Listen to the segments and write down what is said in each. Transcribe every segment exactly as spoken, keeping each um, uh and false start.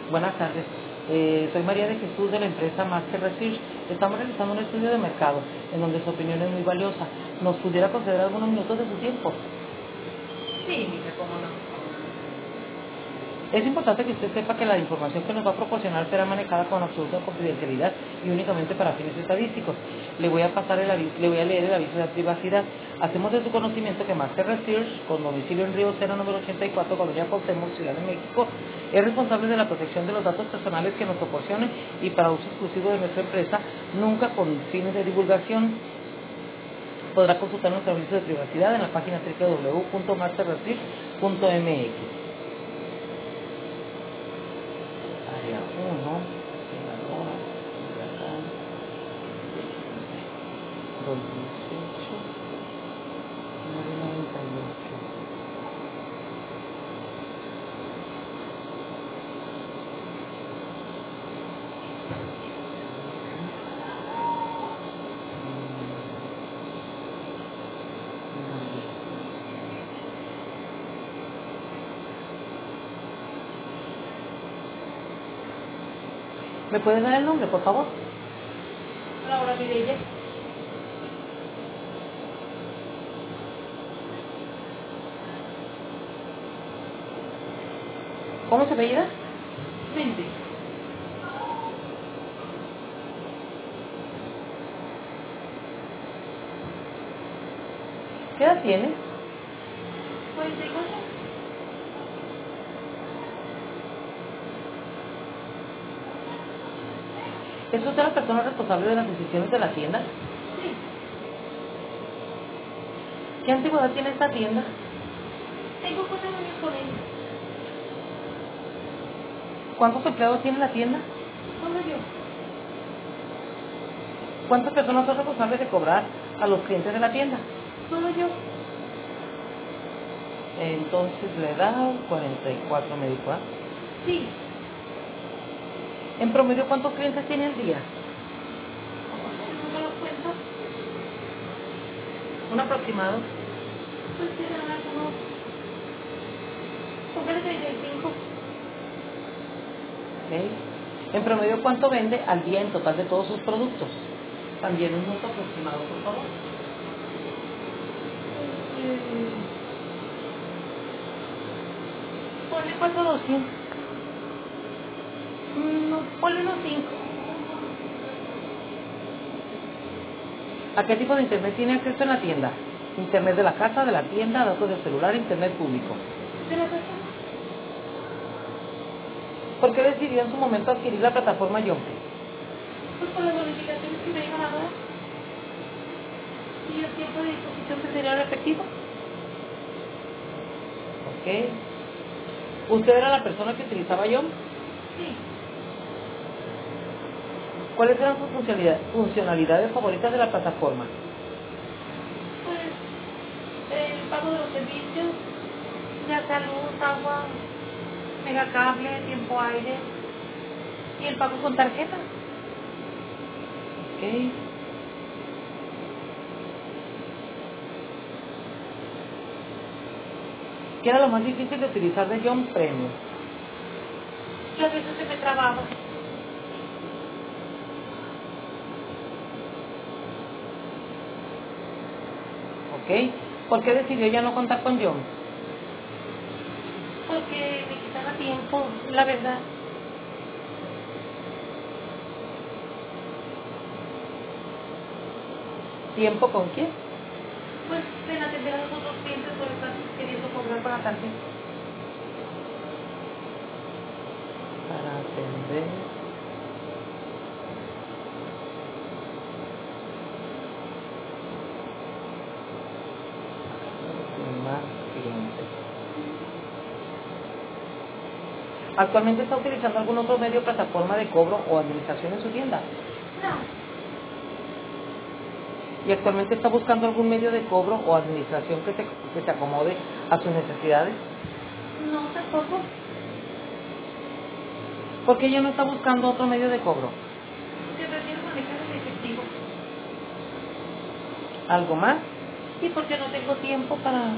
Buenas tardes. Eh, soy María de Jesús de la empresa Master Research. Estamos realizando un estudio de mercado en donde su opinión es muy valiosa. ¿Nos pudiera conceder algunos minutos de su tiempo? Sí, mija, cómo no. Es importante que usted sepa que la información que nos va a proporcionar será manejada con absoluta confidencialidad y únicamente para fines estadísticos. Le voy a pasar el aviso, le voy a leer el aviso de privacidad. Hacemos de su conocimiento que Master Research, con domicilio en Río Sena número ochenta y cuatro, Colonia Cuauhtémoc, Ciudad de México, es responsable de la protección de los datos personales que nos proporcione y para uso exclusivo de nuestra empresa, nunca con fines de divulgación. Podrá consultar nuestro aviso de privacidad en la página doble u doble u doble u punto master research punto m x. Área uno, senadora, huracán, dos mil dieciocho, nueve noventa y ocho. ¿Me puede dar el nombre, por favor? Laura Mireya. ¿Cómo se apellida? Vente. ¿Qué edad tiene? cuarenta y cuatro. ¿Es usted la persona responsable de las decisiones de la tienda? Sí. ¿Qué antigüedad tiene esta tienda? Tengo cuatro años con ella. ¿Cuántos empleados tiene la tienda? Solo yo. ¿Cuántas personas son responsables de cobrar a los clientes de la tienda? Solo yo. Entonces la edad, cuarenta y cuatro me dijo, ¿ah? Sí. En promedio, ¿cuántos clientes tiene al día? No me lo cuento. Un aproximado. Pues serán algunos. Póngale treinta y cinco. ¿Ok? En promedio, ¿cuánto vende al día en total de todos sus productos? También un monto aproximado, por favor. Eh, Ponle cuatro doscientos. No, ponle unos cinco. ¿A qué tipo de internet tiene acceso en la tienda? Internet de la casa, de la tienda, datos del celular, internet público. ¿De la casa? ¿Por qué decidió en su momento adquirir la plataforma Yompe? Pues por las bonificaciones que me iban a dar. Y el tiempo de disposición que sería el efectivo. ¿Ok? ¿Usted era la persona que utilizaba Yompe? Sí. ¿Cuáles eran sus funcionalidades, funcionalidades favoritas de la plataforma? Pues el pago de los servicios, ya sea luz, agua, megacable, tiempo aire y el pago con tarjeta. ¿Ok? ¿Qué era lo más difícil de utilizar de Yompe Premium? Las veces se me trababa. ¿Ok? ¿Por qué decidió ya no contar con Yompe? Porque me quitaba tiempo, la verdad. ¿Tiempo con quién? Pues en atender a los otros clientes por estar queriendo cobrar con la tarjeta. Para atender más clientes. ¿Actualmente está utilizando algún otro medio, plataforma de cobro o administración en su tienda? No, ¿Y actualmente está buscando algún medio de cobro o administración que se, que se acomode a sus necesidades? no tampoco. ¿Por qué ya no está buscando otro medio de cobro? Porque prefiero manejar el efectivo. ¿Algo más? Y porque no tengo tiempo para...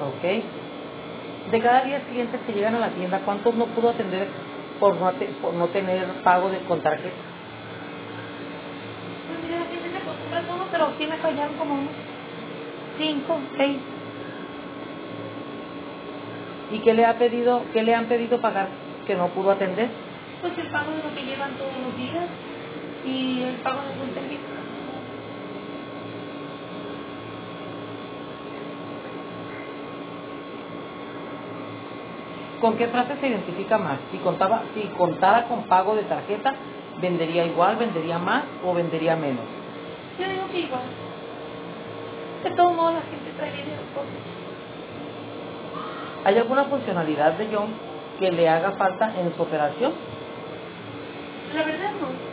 ¿Ok? De cada diez clientes que llegan a la tienda, ¿cuántos no pudo atender por no, te- por no tener pago de con tarjeta? Pues mira, la gente se acostumbra a todo, pero sí me fallaron como unos cinco, seis. ¿Y qué le ha pedido, qué le han pedido pagar que no pudo atender? Pues el pago de lo que llevan todos los días y el pago de algún servicio. ¿Con qué frase se identifica más? Si contaba, si contara con pago de tarjeta, ¿vendería igual, vendería más o vendería menos? Yo digo que igual. De todos modos la gente trae dinero por ¿Hay alguna funcionalidad de John que le haga falta en su operación? la verdad no.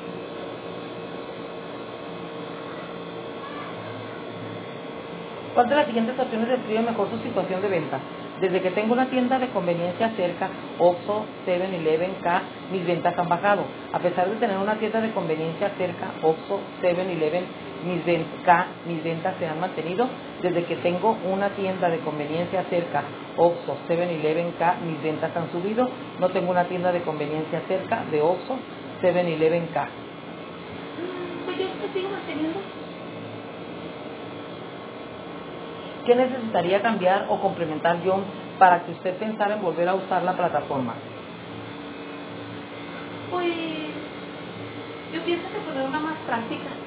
¿Cuál de las siguientes opciones describe mejor su situación de venta? Desde que tengo una tienda de conveniencia cerca, Oxxo, seven eleven, K, mis ventas han bajado. A pesar de tener una tienda de conveniencia cerca, Oxxo, seven eleven, mis ven- K, mis ventas se han mantenido. Desde que tengo una tienda de conveniencia cerca, Oxxo, seven eleven, K, mis ventas han subido. No tengo una tienda de conveniencia cerca de Oxxo, seven eleven, K. Mm, Pues yo me sigo manteniendo. ¿Qué necesitaría cambiar o complementar John para que usted pensara en volver a usar la plataforma? Pues yo pienso que poner una más práctica.